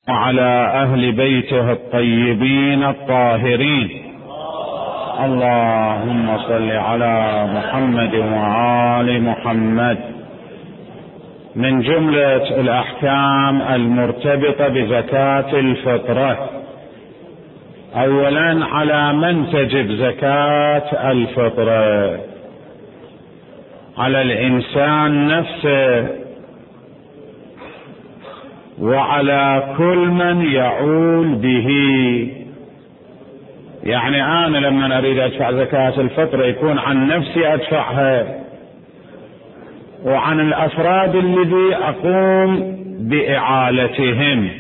وعلى أهل بيته الطيبين الطاهرين. اللهم صل على محمد وآل محمد. من جملة الأحكام المرتبطة بزكاة الفطرة، أولا على من تجب زكاة الفطرة؟ على الإنسان نفسه وعلى كل من يعول به. يعني أنا لما أريد أدفع زكاة الفطر يكون عن نفسي أدفعها، وعن الأفراد الذي أقوم بإعالتهم.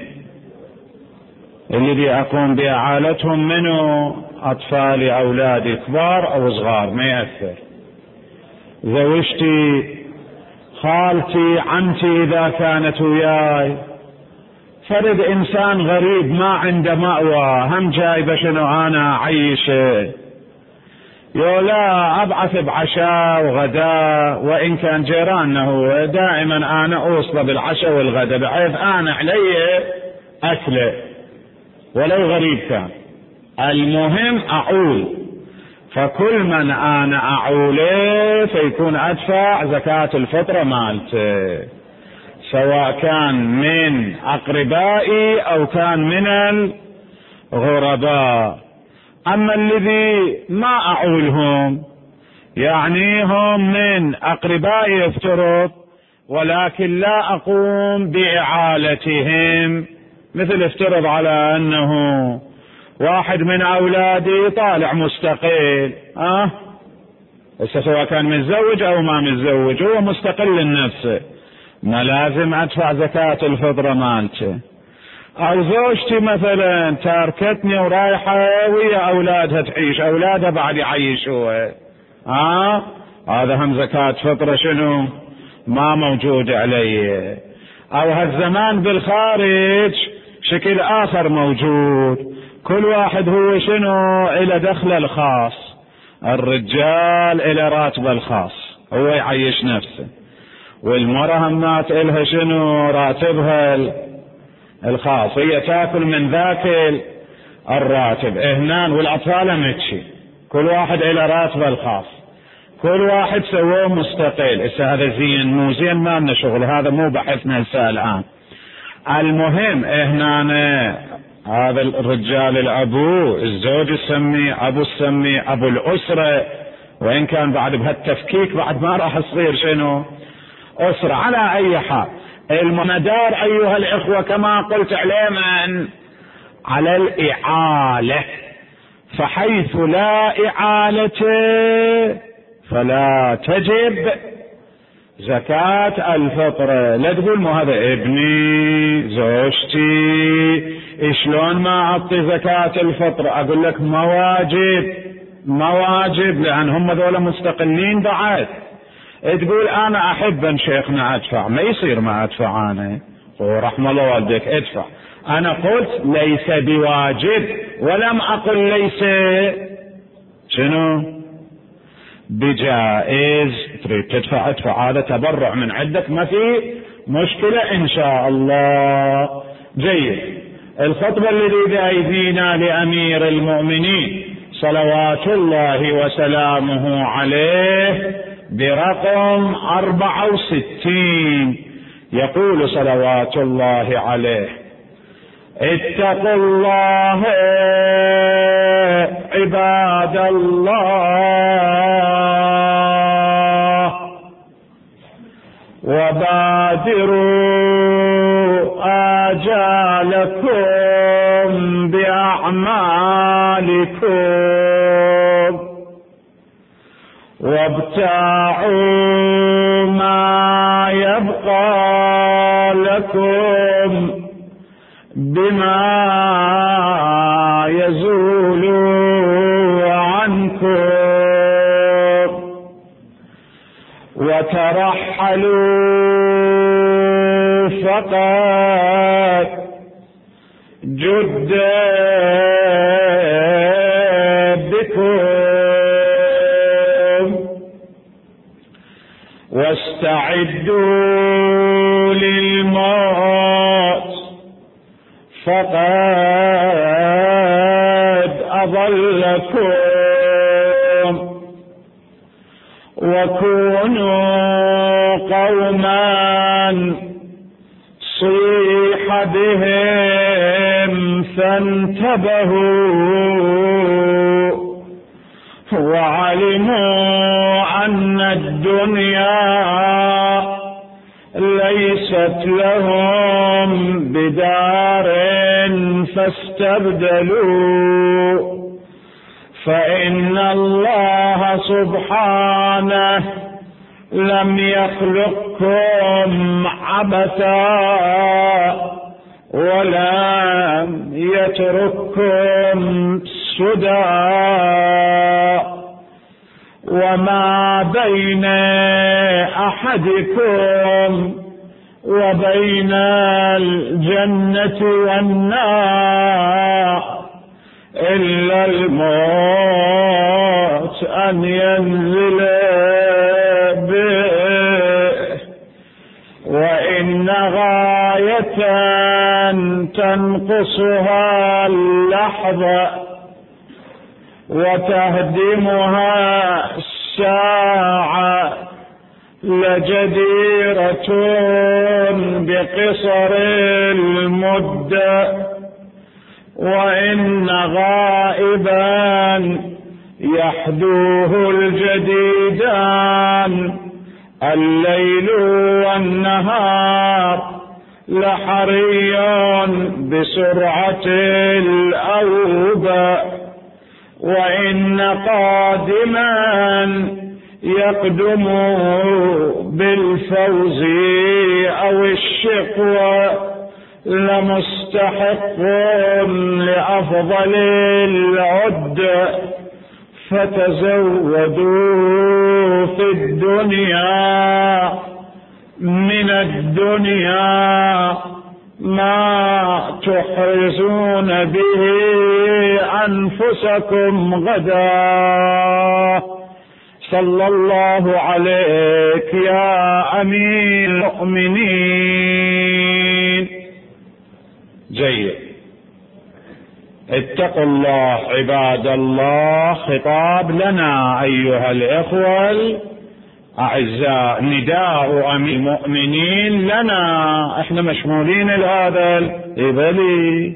الذي أقوم بإعالتهم منه أطفالي، أولادي كبار أو صغار ما يأثر، زوجتي، خالتي، عمتي إذا كانت وياي. فرد إنسان غريب ما عنده مأوى، هم جايبه شنو أنا أعيشه، يولا أبعث بعشاء وغداء، وإن كان جيراننا هو دائما أنا أوصله بالعشاء والغداء بحيث أنا علي أكله ولو غريب كان. المهم أعول، فكل من أنا أعوله فيكون أدفع زكاة الفطرة مالته، سواء كان من أقربائي أو كان من الغرباء. أما الذي ما أعولهم، يعني هم من أقربائي افترض، ولكن لا أقوم بإعالتهم، مثل افترض على أنه واحد من أولادي طالع مستقل، سواء كان متزوج أو ما متزوج، هو مستقل لنفسه، ما لازم أدفع زكاة الفطرة مالته. أو زوجتي مثلا تاركتني ورايحة ويا أولادها تعيش، أولادها بعد يعيشوها، هذا هم زكاة فطرة شنو ما موجود عليه. أو هالزمان بالخارج شكل آخر موجود، كل واحد هو شنو إلى دخله الخاص، الرجال إلى راتبه الخاص هو يعيش نفسه، والمرأة همات إلها شنو راتبها الخاص، هي تاكل من ذاك الراتب هنان، والأطفال متشي كل واحد إلى راتبه الخاص، كل واحد سووه مستقل. هذا زين مو زين ما لنا شغل، هذا مو بحثنا هسه الآن. المهم هنا هذا الرجال الأبو، الزوج السمي أبو السمي أبو الأسرة، وإن كان بعد بهالتفكيك بعد ما راح يصير شنو أسرة. على أي حال المدار أيها الإخوة كما قلت علينا على الإعالة، فحيث لا إعالة فلا تجب زكاة الفطرة. لا تقول ما هذا ابني زوجتي شلون ما أعطي زكاة الفطرة، أقول لك ما واجب لأن هم ذولا مستقلين بعد. تقول أنا أحب شيخنا أدفع، ما يصير ما أدفع أنا، ورحم الله والديك ادفع. أنا قلت ليس بواجب، ولم أقل ليس شنو بجائز. تريد تدفع ادفع، هذا تبرع من عندك ما في مشكلة إن شاء الله. جيد. الخطبة الذي بأيدينا لأمير المؤمنين صلوات الله وسلامه عليه برقم 64، يقول صلوات الله عليه: اتقوا الله عباد الله، وبادروا آجالكم بأعمالكم، وابتاعوا ما يبقى لكم بما يزول عنكم، وترحلوا فقط جد بكم، واستعدوا للموت فقد أضلكم. وكونوا قوما صيح بهم فانتبهوا وعلموا أن الدنيا ليست لهم بدار فاستبدلوا، فإن الله سبحانه لم يخلقكم عبثا ولم يترككم سدى، وما بين أحدكم وبين الجنة والنار إلا الموت أن ينزل به، وإن غاية تنقصها اللحظة وتهدمها الساعة لجديرة بقصر المدة، وإن غائبا يحدوه الجديدان الليل والنهار لحري بسرعة الأوبة، وإن قادما يقدم بالفوز أو الشقوى لمستحق لأفضل العد، فتزودوا في الدنيا من الدنيا ما تحرزون به أنفسكم غدا. صلى الله عليك يا أمير المؤمنين. جيد، اتقوا الله عباد الله. خطاب لنا أيها الإخوة الأعزاء، نداء أمير المؤمنين لنا، احنا مشمولين لهذا الإبلي.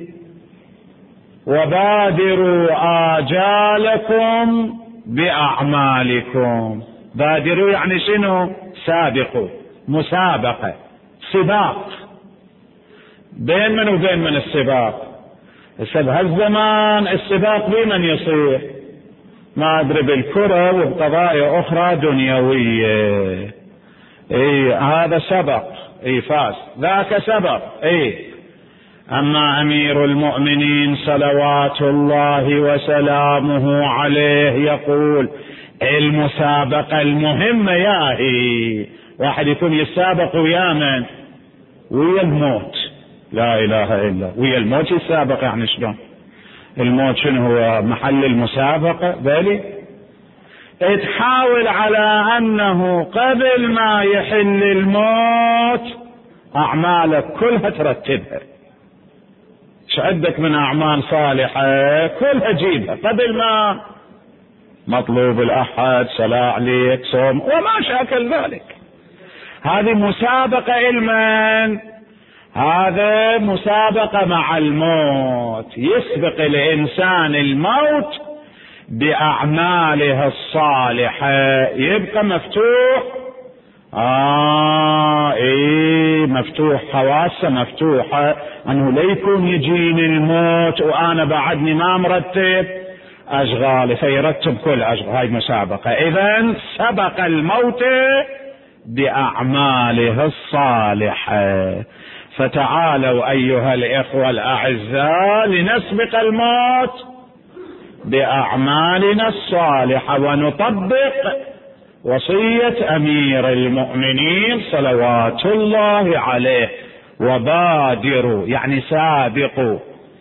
وبادروا آجالكم بأعمالكم. بادروا يعني شنو؟ سابقوا، مسابقة، سباق. بين من وبين من السباق؟ بهالزمان السباق بمن يصير؟ ما أدري، بالكرة وبقضايا أخرى دنيوية. هذا سبق، فاز، ذاك سبق. أما أمير المؤمنين صلوات الله وسلامه عليه يقول المسابقة المهمة ياهي واحد يكون يسابق ويا من؟ ويا الموت. لا إله إلا ويا الموت يسابق، يعني شلون؟ الموت شنو هو محل المسابقة؟ بالي تحاول على أنه قبل ما يحل الموت أعمالك كلها ترتبها. ايش عندك من أعمال صالحة كلها جيبها قبل ما مطلوب الأحد، صلاة عليك، صوم وما شاكل ذلك. هذه مسابقة علما، هذا مسابقة مع الموت. يسبق الإنسان الموت بأعماله الصالحة، يبقى مفتوح. مفتوح، حواسه مفتوحة، أنه لا يكون يجيني الموت وأنا بعدني ما مرتب أشغالي، فيرتب كل أشغال. هاي مسابقة. إذن سبق الموت بأعماله الصالحة. فتعالوا أيها الإخوة الأعزاء لنسبق الموت بأعمالنا الصالحة ونطبق وصية أمير المؤمنين صلوات الله عليه. وبادروا يعني سابقوا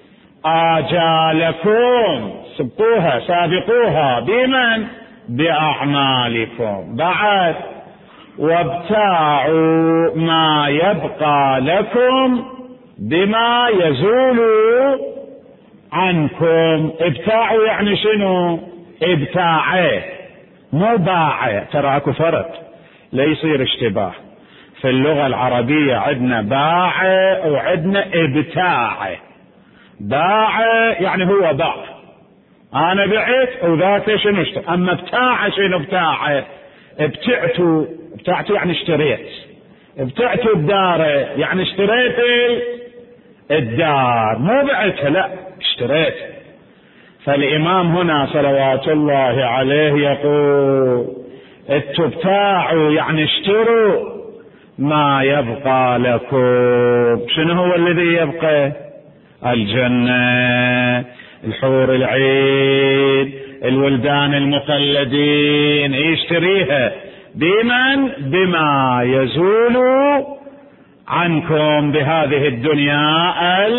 آجالكم، سبقوها، سابقوها بمن؟ بأعمالكم. بعد وابتاعوا ما يبقى لكم بما يزول عنكم. ابتاعوا يعني شنو؟ ابتاعه مو باعه، ترى اكو فرق لا يصير اشتباه. في اللغة العربية عندنا باعه وعندنا ابتاعه. باعه يعني هو باع، انا بعت وذاك شنو اشترى. اما ابتاعه شنو؟ ابتاعه ابتعته يعني اشتريت. ابتعت الدار يعني اشتريت الدار، مو بعتها، لا اشتريت. فالإمام هنا صلوات الله عليه يقول ابتاعوا يعني اشتروا ما يبقى لكم. شنو هو الذي يبقى؟ الجنة، الحور العين، الولدان المخلدين، يشتريها بمن؟ بما يزول عنكم بهذه الدنيا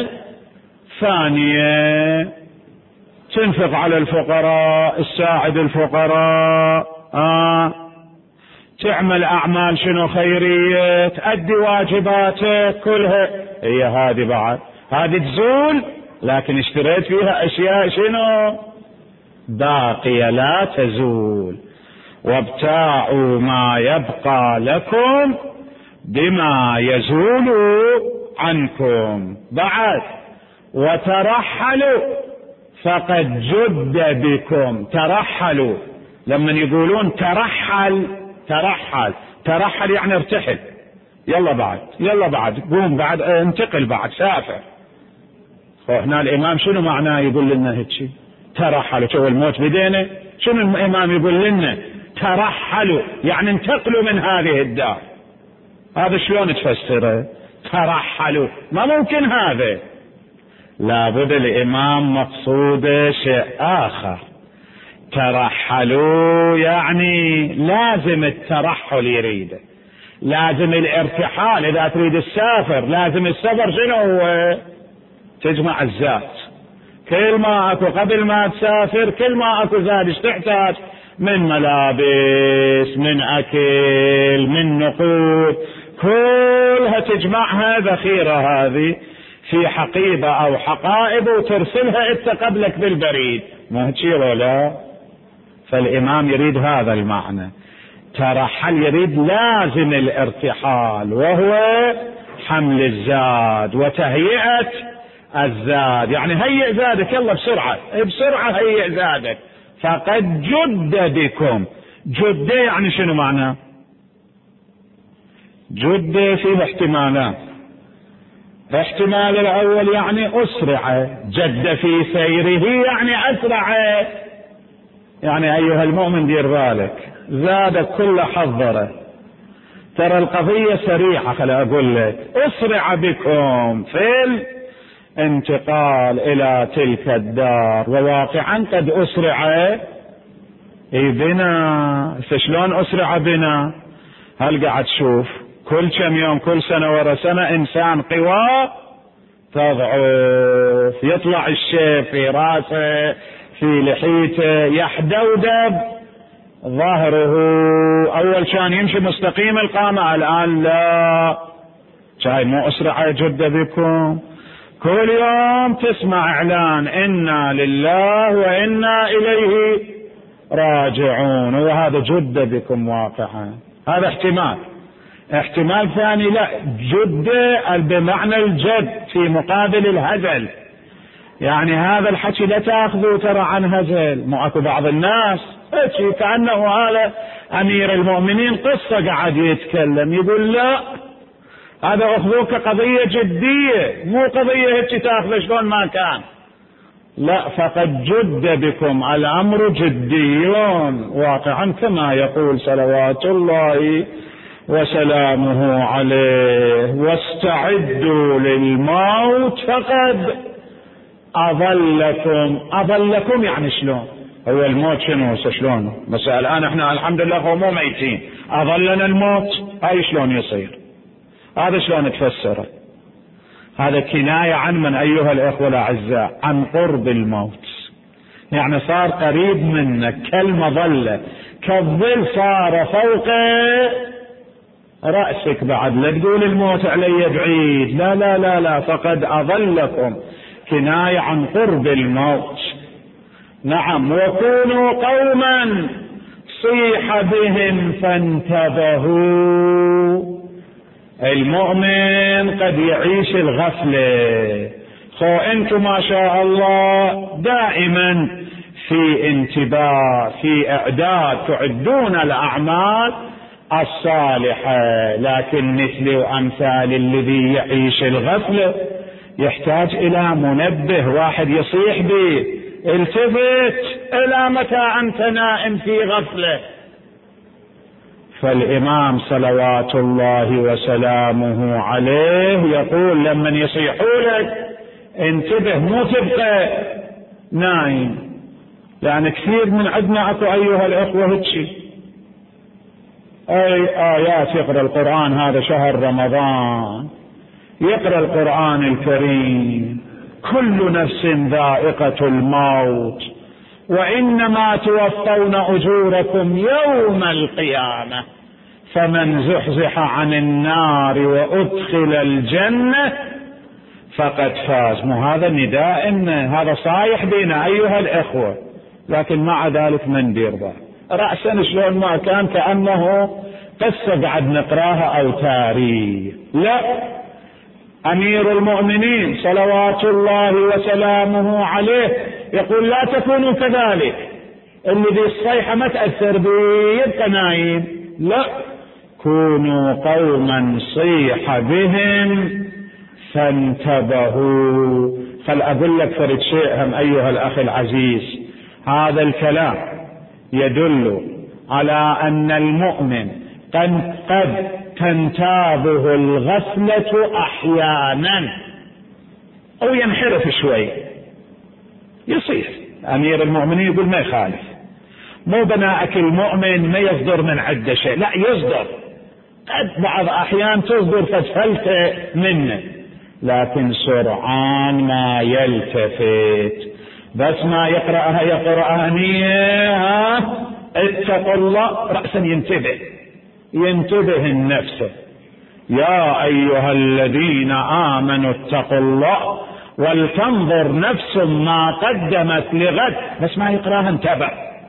الفانية. تنفق على الفقراء، تساعد الفقراء، تعمل أعمال شنو خيرية، تأدي واجباتك كلها، هي هذه بعد هذه تزول، لكن اشتريت فيها أشياء شنو؟ باقية لا تزول. وابتاعوا ما يبقى لكم بما يزول عنكم. بعد وترحلوا فقد جد بكم. ترحلوا، لما يقولون ترحل يعني ارتحل، يلا بعد قوم بعد انتقل بعد سافر. هنا الامام شنو معناه يقول لنا هيك؟ ترحلوا، شو الموت بدينا، شنو الامام يقول لنا؟ ترحلوا يعني انتقلوا من هذه الدار. هذا شلون تفسره؟ ترحلوا ما ممكن، هذا لابد الامام مقصوده شيء اخر. ترحلوا يعني لازم الترحل يريده، لازم الارتحال. اذا تريد السافر لازم السفر شنو هو؟ تجمع الزاد. كل ما اكو قبل ما تسافر كل ما اكو زاد ايش تحتاج؟ من ملابس، من اكل، من نقود، كلها تجمعها ذخيرة هذه في حقيبة او حقائب وترسلها انت قبلك بالبريد، ما هتشي ولا. فالامام يريد هذا المعنى. ترحل يريد لازم الارتحال، وهو حمل الزاد وتهيئة الزاد. يعني هيئ زادك، يلا بسرعة هيئ زادك. فقد جد بكم. جد يعني شنو معناه؟ جد فيه احتمالان. احتمال الاول يعني اسرع، جد في سيره يعني اسرع. يعني ايها المؤمن دير بالك، زادك كل حضره. ترى القضية سريعة، خلي اقول لك اسرع بكم في الانتقال الى تلك الدار. وواقعا قد اسرع بنا. شلون اسرع بنا؟ هل قاعد تشوف كل كم يوم كل سنة ورا سنة انسان قوى تضعف، يطلع الشيب في راسه في لحيته، يحدودب ظهره. اول كان يمشي مستقيم القامة، الان لا. شايف مو اسرع جد بكم؟ كل يوم تسمع اعلان انا لله وانا اليه راجعون، وهذا جد بكم واقعا. هذا احتمال ثاني لا، جد بمعنى الجد في مقابل الهزل. يعني هذا الحكي لا تاخذوا ترى عن هزل. مو اكو بعض الناس كأنه هذا امير المؤمنين قصة قاعد يتكلم، يقول لا هذا اخذوه كقضية جدية، مو قضية هيك تاخذ شلون ما كان. لا، فقد جد بكم، الامر جدي واقعا كما يقول صلوات الله وسلامه عليه. واستعدوا للموت فقد اظلكم يعني شلون؟ هو الموت شنو شلون؟ بس الان احنا الحمد لله مو ميتين، اظلنا الموت، هاي شلون يصير؟ هذا شلون تفسره؟ هذا كناية عن من ايها الاخوة الاعزاء؟ عن قرب الموت. يعني صار قريب منك كالمظلة، كالظل صار فوق رأسك بعد، لا تقول الموت علي بعيد، لا لا لا لا، فقد أظلكم، كناية عن قرب الموت. نعم، وكونوا قوما صيح بهم فانتبهوا. المؤمن قد يعيش الغفلة، انتم ما شاء الله دائما في انتباه، في اعداد، تعدون الاعمال الصالحة، لكن مثل وامثال الذي يعيش الغفلة يحتاج الى منبه، واحد يصيح به التفت، الى متى انت نائم في غفلة؟ فالامام صلوات الله وسلامه عليه يقول لمن يصيحوا لك انتبه، مو تبقى نايم. يعني كثير من عندنا اكو ايها الاخوة هيك اي ايات يقرأ القرآن، هذا شهر رمضان، يقرأ القرآن الكريم، كل نفس ذائقة الموت وإنما توفون أجوركم يوم القيامة فمن زحزح عن النار وأدخل الجنة فقد فاز. مو هذا نداء، هذا صايح بنا أيها الإخوة، لكن مع ذلك من بيرضى رأسا شلون ما كان كأنه قصة قاعد نقراها أو تاريخ. لا، أمير المؤمنين صلوات الله وسلامه عليه يقول لا تكونوا كذلك، الذي الصيحة ما تأثر به يبقى نايم، لا، كونوا قوما صيح بهم فانتبهوا. خل أقول لك فرد شيء هم أيها الأخ العزيز، هذا الكلام يدل على أن المؤمن قد تنتابه الغفلة أحيانا أو ينحرف شوي، يصير أمير المؤمنين يقول ما يخالف، مو بناءك المؤمن ما يصدر من عدة شيء، لا يصدر، قد بعض أحيان تصدر فتفلت منه، لكن سرعان ما يلتفت، بس ما يقرأها نية اتقوا الله رأسا ينتبه النفس، يا أيها الذين آمنوا اتقوا الله ولتنظر نفس ما قدمت لغد، بس ما يقراها انتبه،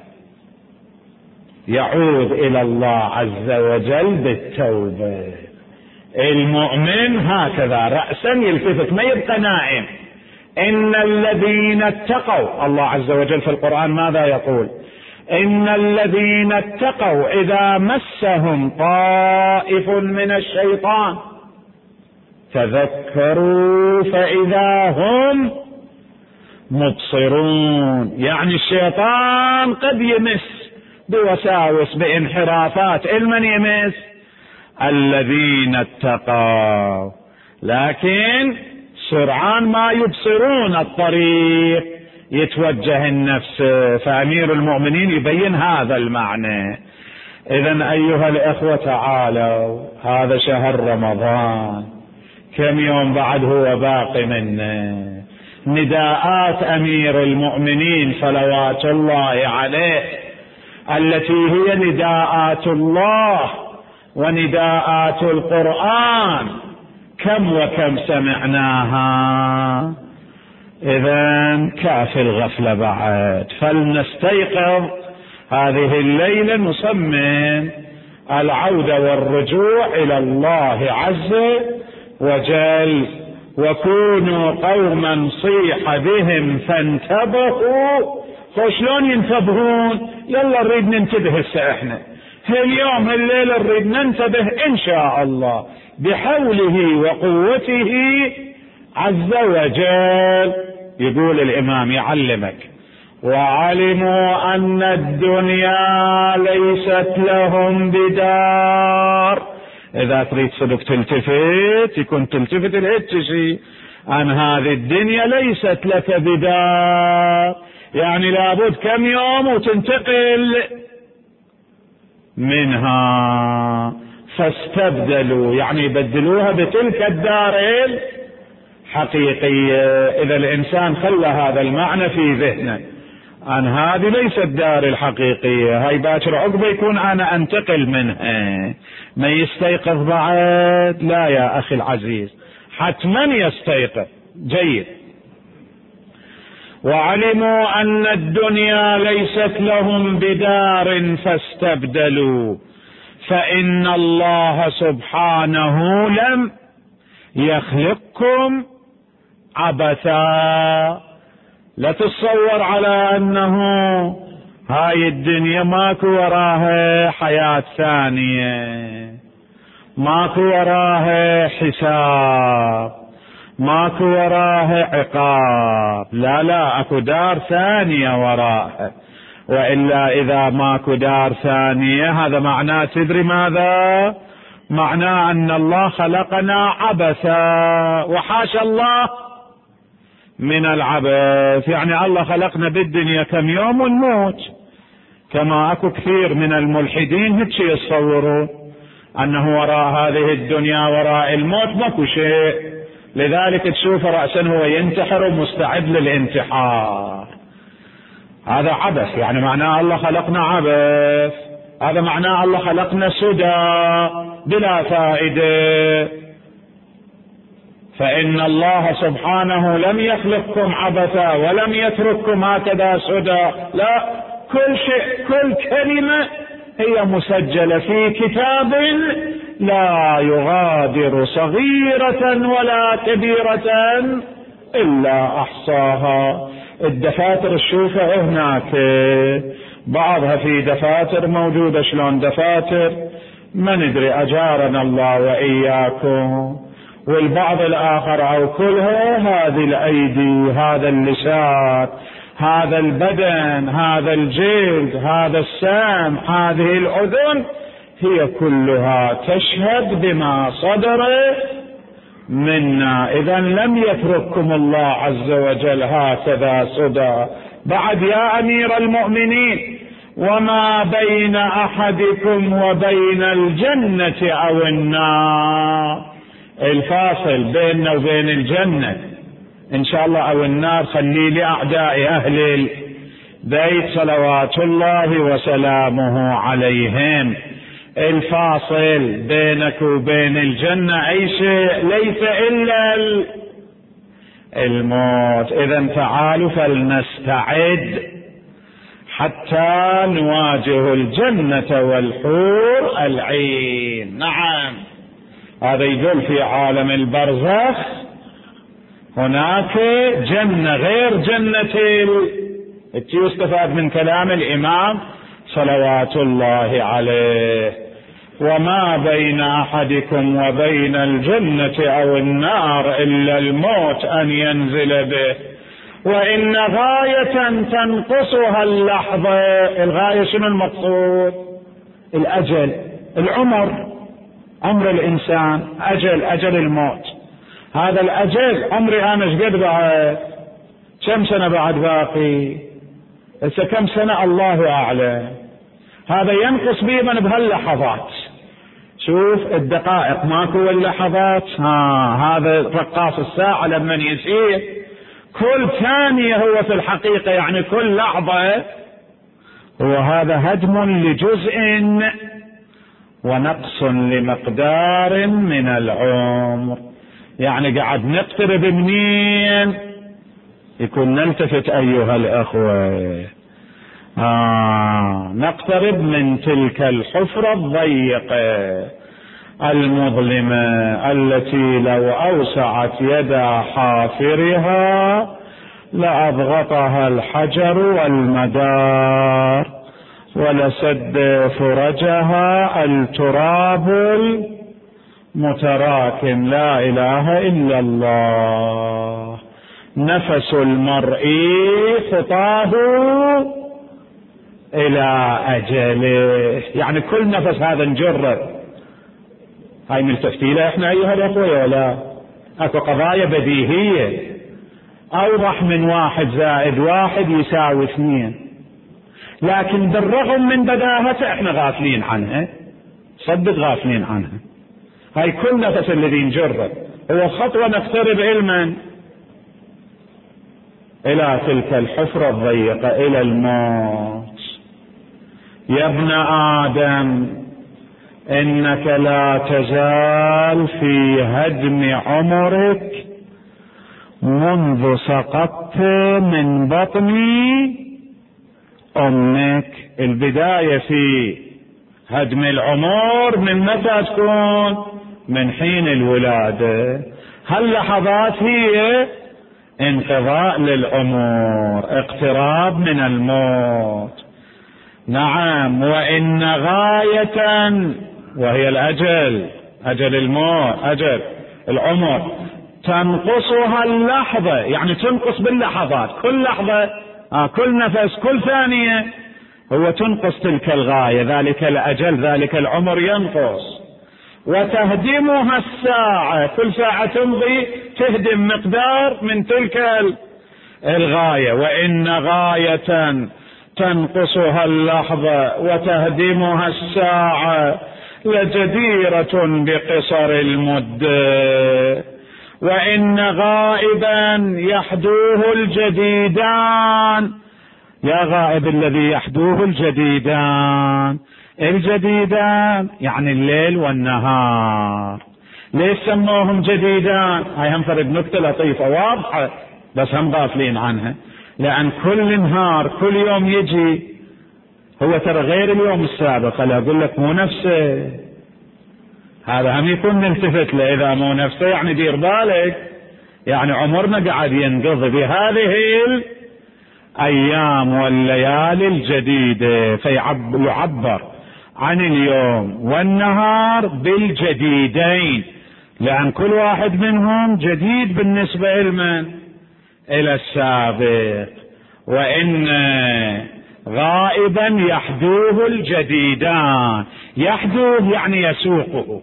يعود إلى الله عز وجل بالتوبة. المؤمن هكذا رأسا يلتفت، ما يبقى نائم. إن الذين اتقوا، الله عز وجل في القرآن ماذا يقول؟ إن الذين اتقوا إذا مسهم طائف من الشيطان تذكروا فإذا هم مبصرون. يعني الشيطان قد يمس بوساوس بانحرافات، المن يمس؟ الذين اتقوا، لكن سرعان ما يبصرون الطريق يتوجه النفس. فأمير المؤمنين يبين هذا المعنى. إذن أيها الإخوة تعالوا، هذا شهر رمضان، كم يوم بعد هو باقي منه. نداءات أمير المؤمنين صلوات الله عليه التي هي نداءات الله ونداءات القرآن كم وكم سمعناها. إذن كافي الغفلة بعد، فلنستيقظ هذه الليلة، نصمم العودة والرجوع إلى الله عز وجل. وكونوا قوما صيح بهم فانتبهوا. فشلون ينتبهون؟ يلا نريد ننتبه هسه احنا اليوم الليلة، نريد ننتبه ان شاء الله بحوله وقوته عز وجل. يقول الامام يعلمك: وعلموا ان الدنيا ليست لهم بدار. اذا تريد صدق تلتفت، يكون تلتفت الهتشي عن هذه الدنيا ليست لك بدار، يعني لابد كم يوم وتنتقل منها. فاستبدلوا، يعني بدلوها بتلك الدار الحقيقية. إذا الإنسان خلى هذا المعنى في ذهنه، أن هذه ليست دار الحقيقية، هاي باكر عقبة يكون أنا أنتقل منها. ما يستيقظ بعد؟ لا يا أخي العزيز، حتما يستيقظ. جيد. وعلموا أن الدنيا ليست لهم بدار فاستبدلوا، فإن الله سبحانه لم يخلقكم عبثا. لا تتصور على أنه هاي الدنيا ماكو وراها حياة ثانية، ماكو وراها حساب، ماكو وراها عقاب. لا لا، اكو دار ثانية وراها. وإلا إذا ماكو دار ثانية هذا معناه تدري ماذا؟ معناه أن الله خلقنا عبثا، وحاشا الله من العبث. يعني الله خلقنا بالدنيا كم يوم ونموت، كما اكو كثير من الملحدين هيك يتصورون انه وراء هذه الدنيا وراء الموت ماكو شيء، لذلك تشوف رأسا هو ينتحر ومستعد للانتحار. هذا عبث، يعني معناه الله خلقنا عبث، هذا معناه الله خلقنا سدى بلا فائدة. فإن الله سبحانه لم يخلقكم عبثا ولم يترككم هكذا سدى، لا، كل شيء، كل كلمة هي مسجلة في كتاب لا يغادر صغيرة ولا كبيرة إلا أحصاها. الدفاتر الشوفة هناك، بعضها في دفاتر موجودة، شلون دفاتر ما ندري، أجارنا الله وإياكم، والبعض الآخر أو كلها هذه الأيدي، هذا اللسان، هذا البدن، هذا الجلد، هذا السمع، هذه الأذن، هي كلها تشهد بما صدر منا. إذا لم يترككم الله عز وجل هكذا سدى. بعد يا أمير المؤمنين، وما بين أحدكم وبين الجنة أو النار، الفاصل بيننا وبين الجنة إن شاء الله أو النار خليه لأعداء أهل البيت صلوات الله وسلامه عليهم. الفاصل بينك وبين الجنة أي شيء ليس إلا الموت. إذن تعالوا فلنستعد حتى نواجه الجنة والحور العين. نعم، هذا يدل في عالم البرزخ هناك جنة غير جنة يستفاد من كلام الإمام صلوات الله عليه. وما بين أحدكم وبين الجنة أو النار إلا الموت أن ينزل به، وإن غاية تنقصها اللحظة. الغاية شنو المقصود؟ الأجل، العمر، عمر الإنسان، أجل الموت. هذا الأجل عمري أنا شقد بعد؟ كم سنة بعد باقي؟ هسه كم سنة الله أعلم. هذا ينقص بي من بهاللحظات. شوف الدقائق ماكو اللحظات. هذا رقاص الساعة لما يسير كل ثانية هو في الحقيقة، يعني كل لحظة هو هذا هدم لجزء ونقص لمقدار من العمر. يعني قاعد نقترب منين يكون نلتفت أيها الأخوة، نقترب من تلك الحفرة الضيقة المظلمة التي لو أوسعت يد حافرها لأضغطها الحجر والمدار ولسد فرجها التراب المتراكم. لا إله إلا الله. نفس المرء خطاه إلى أجله، يعني كل نفس هذا نجرب. هاي ملتفتي له احنا أيها الأخوة ولا؟ اكو قضايا بديهية أوضح من 1+1=2، لكن بالرغم من بداهته احنا غافلين عنها، صدق غافلين عنها. هاي كل نفس الذي نجرب هو خطوة نقترب علما. إلى تلك الحفرة الضيقة، إلى الموت. يا ابن آدم إنك لا تزال في هدم عمرك منذ سقطت من بطن أمك. البداية في هدم العمر من متى تكون؟ من حين الولادة. هاللحظات هي انقضاء للعمر، اقتراب من الموت. نعم، وإن غاية وهي الأجل، أجل الموت، أجل العمر، تنقصها اللحظة، يعني تنقص باللحظات، كل لحظة كل نفس كل ثانية هو تنقص تلك الغاية، ذلك الأجل، ذلك العمر ينقص. وتهدمها الساعة، كل ساعة تمضي تهدم مقدار من تلك الغاية. وإن غاية تنقصها اللحظة وتهدمها الساعة لجديرة بقصر المدة. وإن غائبا يحدوه الجديدان. يا غائب الذي يحدوه الجديدان. الجديدان يعني الليل والنهار. ليش سموهم جديدان؟ هاي هم فرد نكتة لطيفة واضحة بس هم غافلين عنها. لأن كل نهار كل يوم يجي هو ترى غير اليوم السابق. لا أقول لك مو نفسه، هذا هم يكون نلتفت له. إذا مو نفسه يعني دير بالك، يعني عمرنا قاعد ينقضي بهذه الأيام والليالي الجديدة. فيعبر عن اليوم والنهار بالجديدين، لأن كل واحد منهم جديد بالنسبة لمن؟ إلى السابق. وإن غائبا يحدوه الجديدان. يحدوه يعني يسوقه،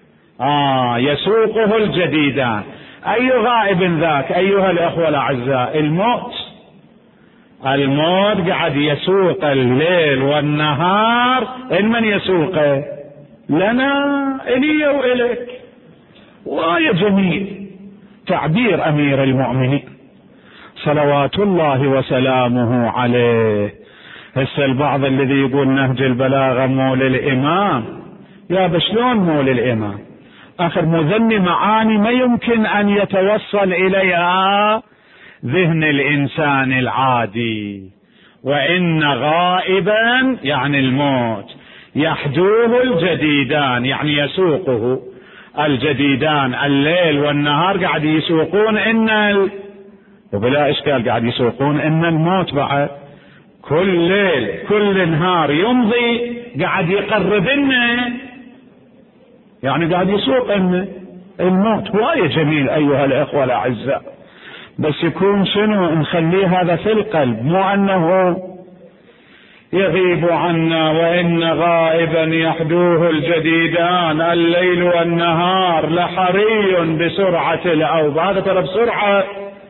يسوقه الجديدان. أي غائب ذاك أيها الأخوة الأعزاء؟ الموت. الموت قاعد يسوق الليل والنهار. من يسوقه؟ لنا، إلي وإلك. ويا جميل تعبير أمير المؤمنين صلوات الله وسلامه عليه. هسه البعض الذي يقول نهج البلاغة مو للإمام. يا بشلون مو للإمام؟ آخر مذني معاني ما يمكن أن يتوصل إليها ذهن الإنسان العادي. وإن غائبا يعني الموت، يحدوه الجديدان يعني يسوقه الجديدان. الليل والنهار قاعد يسوقون وبلا إشكال قاعد يسوقون إن الموت بعد. كل ليل كل نهار يمضي قاعد يقرب لنا، يعني قاعد يسوق لنا الموت. وايد جميل أيها الأخوة الأعزاء، بس يكون شنو؟ نخليه هذا في القلب، مو أنه يغيب عنا. وإن غائبا يحدوه الجديدان الليل والنهار لحري بسرعة الأوب. هذا ترى بسرعة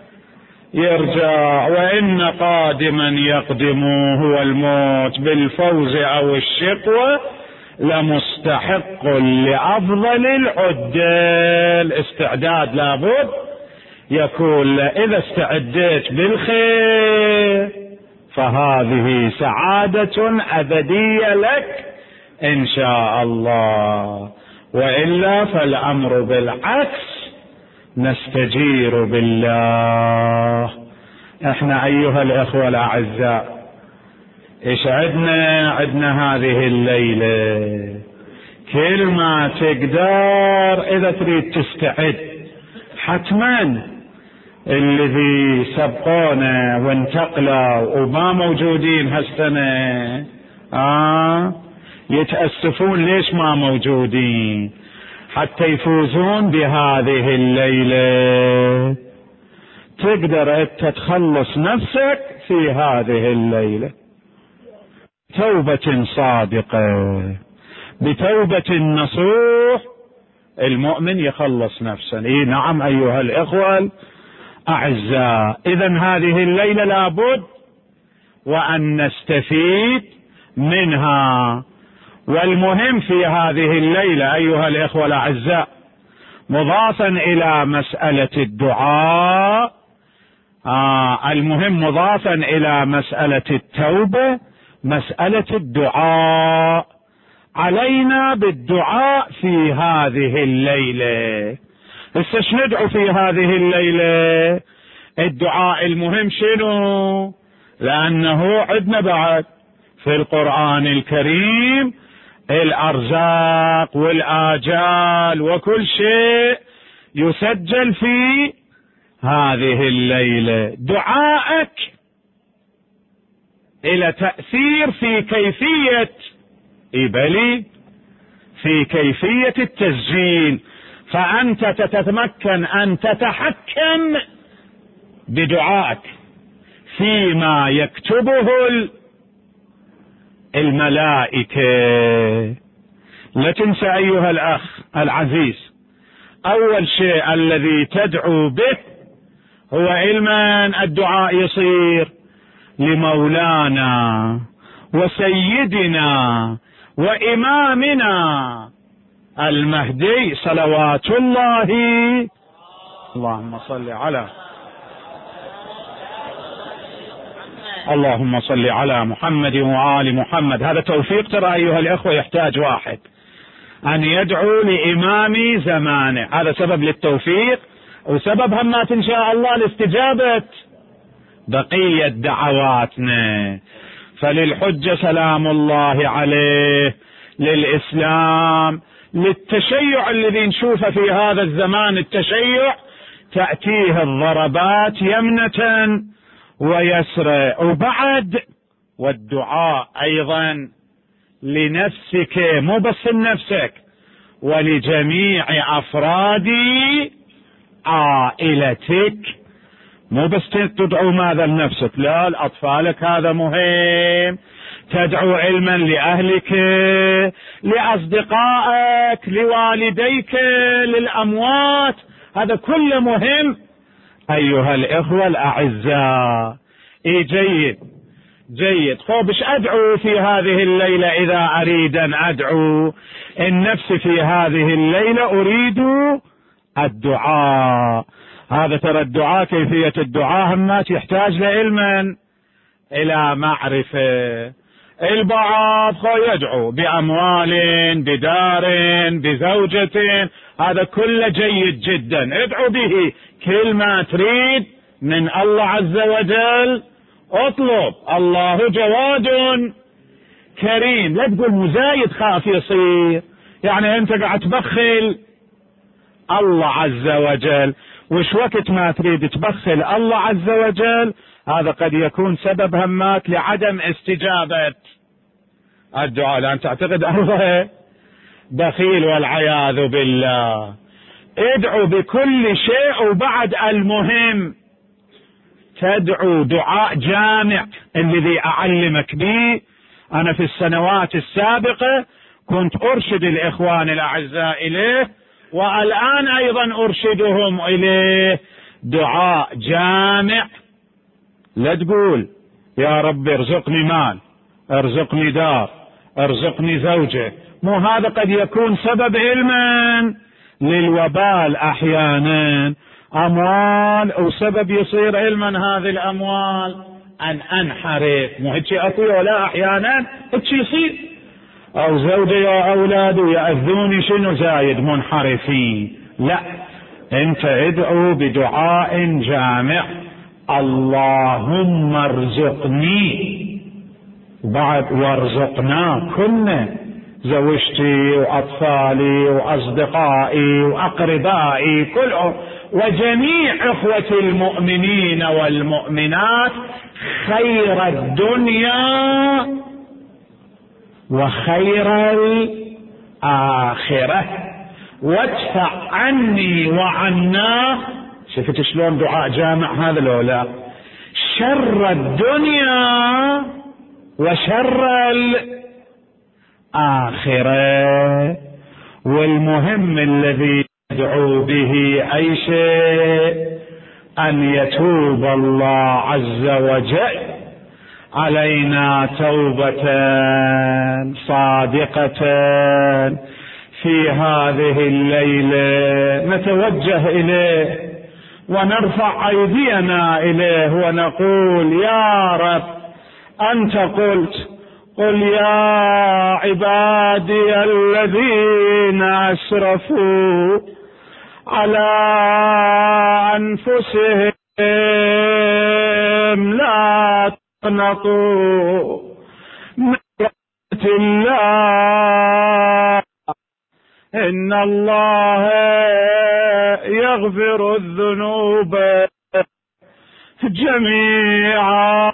يرجع. وإن قادما يقدمه هو الموت بالفوز أو الشقوة لمستحق لأفضل العدل. استعداد لابد يكون. إذا استعديت بالخير فهذه سعادة أبدية لك إن شاء الله، وإلا فالأمر بالعكس. نستجير بالله. احنا أيها الأخوة الأعزاء إيش عدنا هذه الليلة؟ كل ما تقدر إذا تريد تستعد. حتما الذي سبقونا وانتقلوا وما موجودين هالسنة يتأسفون ليش ما موجودين، حتى يفوزون بهذه الليلة. تقدر أنت تخلص نفسك في هذه الليلة توبة صادقة، بتوبة نصوح المؤمن يخلص نفسه. نعم أيها الإخوة أعزاء، إذن هذه الليلة لابد وأن نستفيد منها. والمهم في هذه الليلة أيها الإخوة الأعزاء، مضافا إلى مسألة الدعاء، المهم مضافا إلى مسألة التوبة مسألة الدعاء. علينا بالدعاء في هذه الليلة. ايش ندعو في هذه الليلة؟ الدعاء المهم شنو؟ لأنه عندنا بعد في القرآن الكريم الأرزاق والآجال وكل شيء يسجل في هذه الليلة. دعائك إلى تأثير في كيفية في كيفية التسجيل، فأنت تتمكن أن تتحكم بدعائك فيما يكتبه الملائكة. لا تنسى أيها الأخ العزيز، أول شيء الذي تدعو به هو علما الدعاء يصير لمولانا وسيدنا وإمامنا المهدي صلوات الله. اللهم صل على محمد وآل محمد. هذا توفيق ترى أيها الأخوة، يحتاج واحد أن يدعو لإمام زمانه، هذا سبب للتوفيق وسبب همات إن شاء الله لاستجابة بقية دعواتنا. فللحجة سلام الله عليه، للإسلام، للتشيع الذي نشوفه في هذا الزمان، التشيع تأتيه الضربات يمنة ويسرى. وبعد والدعاء أيضا لنفسك، مو بس لنفسك، ولجميع أفراد عائلتك. مو بس تدعو ماذا لنفسك، لا، لأطفالك هذا مهم، تدعو علما لأهلك، لأصدقائك، لوالديك، للأموات، هذا كله مهم أيها الإخوة الأعزاء. جيد. بش أدعو في هذه الليلة؟ إذا أريد أن أدعو النفس في هذه الليلة أريد الدعاء. هذا ترى الدعاء، كيفية الدعاء همات يحتاج لعلما إلى معرفة. البعض يدعو بأموال، بدار، بزوجة، هذا كله جيد جدا، ادعو به. كل ما تريد من الله عز وجل اطلب، الله جواد كريم. لا تقول مزايد خاف يصير، يعني انت قاعد تبخل الله عز وجل. وش وقت ما تريد تبخل الله عز وجل هذا قد يكون سبب همات لعدم استجابة الدعاء، لأن تعتقد الله بخيل والعياذ بالله. ادعو بكل شيء. وبعد المهم تدعو دعاء جامع الذي أعلمك به. أنا في السنوات السابقة كنت أرشد الإخوان الأعزاء إليه، والآن أيضا أرشدهم إليه. دعاء جامع، لا تقول يا رب ارزقني مال، ارزقني دار، ارزقني زوجة، مو هذا قد يكون سبب علما للوبال أحيانا. أموال وسبب يصير علما هذه الأموال أن أنحرف، مو هيك أكو ولا أحيانا هيك يصير، أو زوجة يا أولاد يأذوني شنو زايد منحرفين. لا، أنت ادعو بدعاء جامع، اللهم ارزقني، بعد وارزقنا كلنا، زوجتي وأطفالي وأصدقائي وأقربائي كلهم، وجميع إخوة المؤمنين والمؤمنات خير الدنيا وخير الآخرة، وادفع عني وعنا. شفت شلون دعاء جامع هذا لولا؟ شر الدنيا وشر الآخرة. والمهم الذي يدعو به أي شيء أن يتوب الله عز وجل علينا توبة صادقة في هذه الليلة، نتوجه إليه ونرفع أيدينا إليه ونقول يا رب أنت قلت قل يا عبادي الذين أسرفوا على أنفسهم لا تقنطوا من رحمة الله إن الله يغفر الذنوب جميعا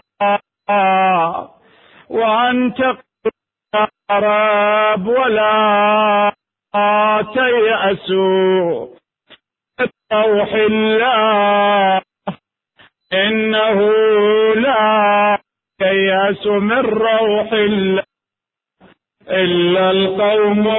وأنت يا رب ولا تيأسوا من روح الله إنه لا ييأس من روح الله إلا القوم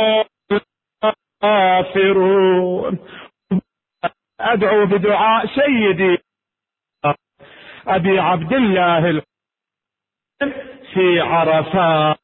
الكافرون. أدعو بدعاء سيدي أبي عبد الله في عرفات